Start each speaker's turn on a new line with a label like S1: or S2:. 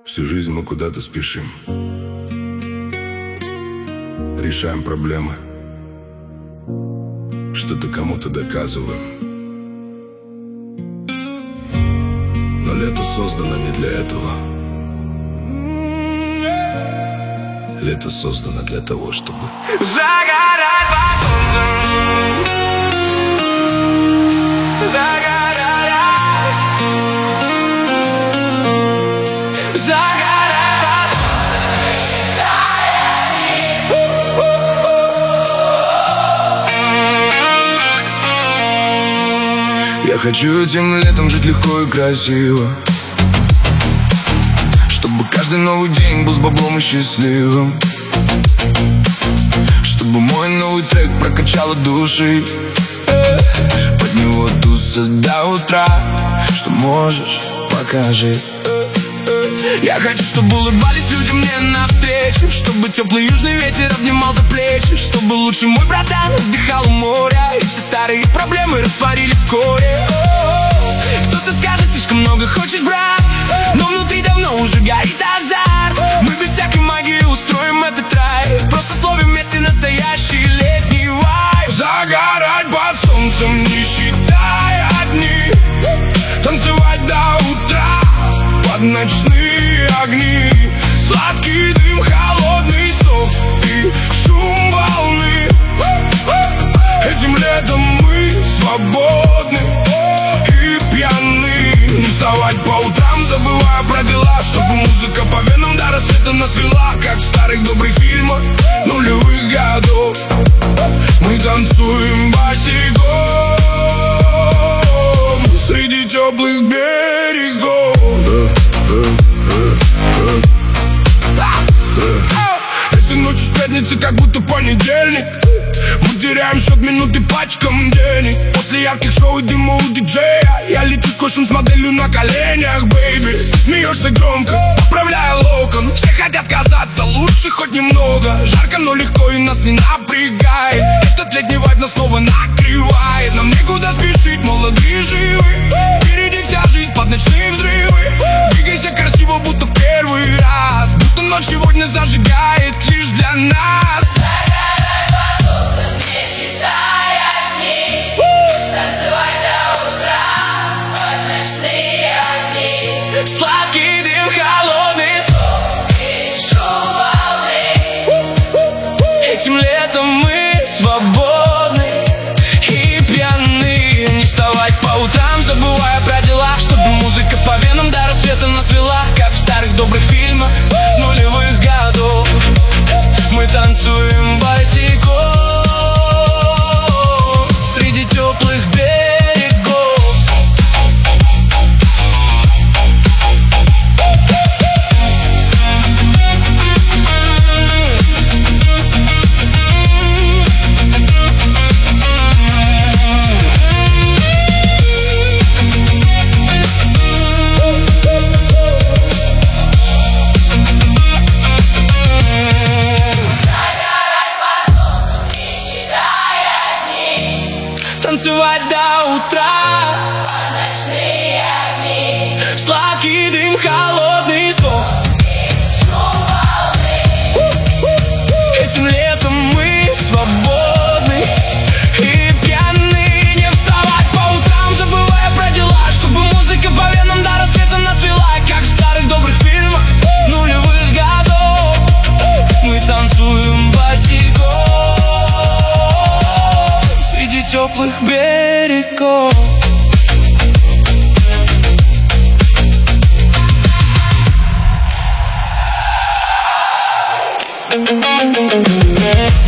S1: Всю жизнь мы куда-то спешим, решаем проблемы, что-то кому-то доказываем. Но лето создано не для этого. Лето создано для того, чтобы
S2: загорать под солнцем.
S1: Я хочу этим летом жить легко и красиво, чтобы каждый новый день был с баблом и счастливым, чтобы мой новый трек прокачал от души, под него тусить до утра. Что можешь, покажи. Я хочу, чтобы улыбались люди мне навстречу, чтобы теплый южный ветер обнимал за плечи, чтобы лучший мой братан отдыхал у моря, и все старые проблемы растворились вскоре. Кто-то скажет, слишком много хочешь, брат, но внутри давно уже горит азарт. Мы без всякой магии устроим этот рай, просто словим вместе настоящий летний вайб. Загорать под солнцем, не считая дни, танцевать до утра под ночные огни. Сладкий дым, холодный сок и шум волны. Этим летом мы свободны и пьяны. Не вставать по утрам, забывая про дела, чтобы музыка по венам до рассвета нас вела, как в старых добрых фильмах нулевых годов. Мы танцуем босиком среди теплых берегов. Этой ночью с пятницы как будто понедельник. Мы теряем счет минуты пачкам денег. После ярких шоу и дыма у диджея я лечу сквозь шум с моделью на коленях, бэйби. Смеешься громко, поправляя локон. Все хотят казаться лучше хоть немного. Жарко, но легко и нас не напрягает. Этот летний вайб нас снова накрывает. Нам некуда спешить, молодые живы. Впереди вся жизнь под ночные взрывы. Двигайся красиво, будто в первый раз, будто ночь сегодня зажигает лишь для нас.
S3: Загорай под солнцем, не считая дни, танцевать до утра под ночные огни.
S2: Сладкий дым, холодный сон
S3: И шум волны.
S2: Этим летом мы свободны и пьяны. Не вставать по утрам, забывая про дела, чтобы музыка по венам до рассвета нас вела, как в старых добрых фильмах нулевых годов. Мы танцуем босиком среди теплых берегов. Танцевать до утра
S3: Под ночные огни.
S2: сладкий дым, холодный сон.
S3: Шум волны.
S2: Этим летом мы свободны и пьяны. Не вставать по утрам, забывая про дела, чтобы музыка по венам до рассвета нас вела, как в старых добрых фильмах нулевых годов. Мы танцуем босиком среди теплых берегов.
S3: Thank you.